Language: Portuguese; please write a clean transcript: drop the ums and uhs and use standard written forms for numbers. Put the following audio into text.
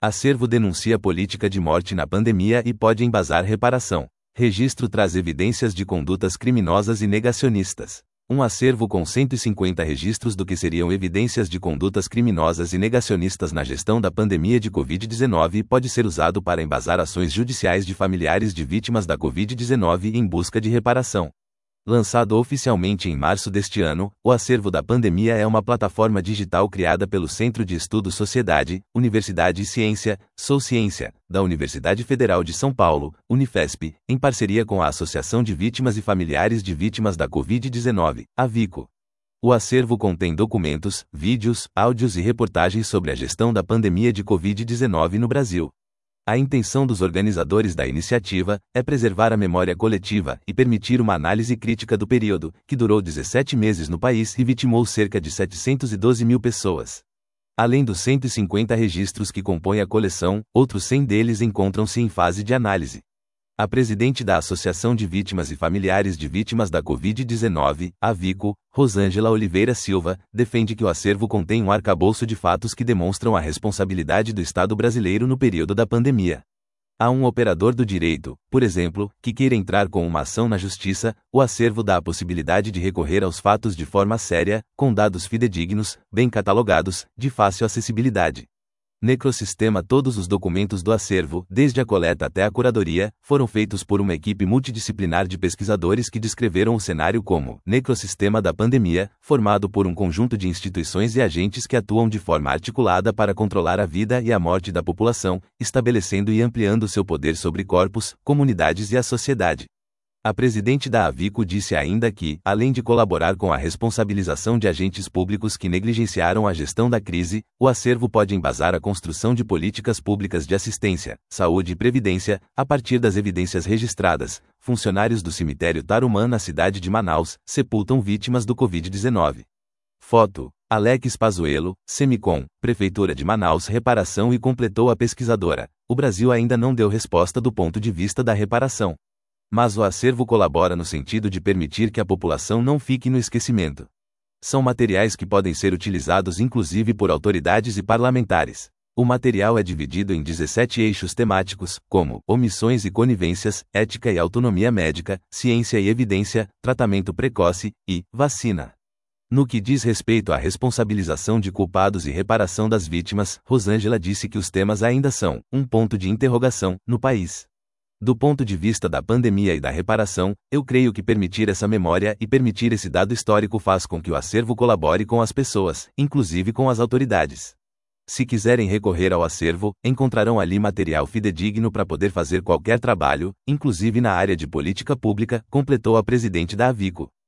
Acervo denuncia política de morte na pandemia e pode embasar reparação. Registro traz evidências de condutas criminosas e negacionistas. Um acervo com 150 registros do que seriam evidências de condutas criminosas e negacionistas na gestão da pandemia de Covid-19 pode ser usado para embasar ações judiciais de familiares de vítimas da Covid-19 em busca de reparação. Lançado oficialmente em março deste ano, o Acervo da Pandemia é uma plataforma digital criada pelo Centro de Estudos Sociedade, Universidade e Ciência, Ciência, da Universidade Federal de São Paulo, Unifesp, em parceria com a Associação de Vítimas e Familiares de Vítimas da Covid-19, AVICO. O acervo contém documentos, vídeos, áudios e reportagens sobre a gestão da pandemia de Covid-19 no Brasil. A intenção dos organizadores da iniciativa é preservar a memória coletiva e permitir uma análise crítica do período, que durou 17 meses no país e vitimou cerca de 712 mil pessoas. Além dos 150 registros que compõem a coleção, outros 100 deles encontram-se em fase de análise. A presidente da Associação de Vítimas e Familiares de Vítimas da Covid-19, AVICO, Rosângela Oliveira Silva, defende que o acervo contém um arcabouço de fatos que demonstram a responsabilidade do Estado brasileiro no período da pandemia. A um operador do direito, por exemplo, que queira entrar com uma ação na justiça, o acervo dá a possibilidade de recorrer aos fatos de forma séria, com dados fidedignos, bem catalogados, de fácil acessibilidade. Necrosistema. Todos os documentos do acervo, desde a coleta até a curadoria, foram feitos por uma equipe multidisciplinar de pesquisadores que descreveram o cenário como necrosistema da pandemia, formado por um conjunto de instituições e agentes que atuam de forma articulada para controlar a vida e a morte da população, estabelecendo e ampliando seu poder sobre corpos, comunidades e a sociedade. A presidente da AVICO disse ainda que, além de colaborar com a responsabilização de agentes públicos que negligenciaram a gestão da crise, o acervo pode embasar a construção de políticas públicas de assistência, saúde e previdência, a partir das evidências registradas. Funcionários do cemitério Tarumã na cidade de Manaus sepultam vítimas do Covid-19. Foto: Alex Pazuello, Semicom, Prefeitura de Manaus. Reparação. E completou a pesquisadora: o Brasil ainda não deu resposta do ponto de vista da reparação. Mas o acervo colabora no sentido de permitir que a população não fique no esquecimento. São materiais que podem ser utilizados inclusive por autoridades e parlamentares. O material é dividido em 17 eixos temáticos, como omissões e conivências, ética e autonomia médica, ciência e evidência, tratamento precoce e vacina. No que diz respeito à responsabilização de culpados e reparação das vítimas, Rosângela disse que os temas ainda são um ponto de interrogação no país. Do ponto de vista da pandemia e da reparação, eu creio que permitir essa memória e permitir esse dado histórico faz com que o acervo colabore com as pessoas, inclusive com as autoridades. Se quiserem recorrer ao acervo, encontrarão ali material fidedigno para poder fazer qualquer trabalho, inclusive na área de política pública, completou a presidente da AVICO.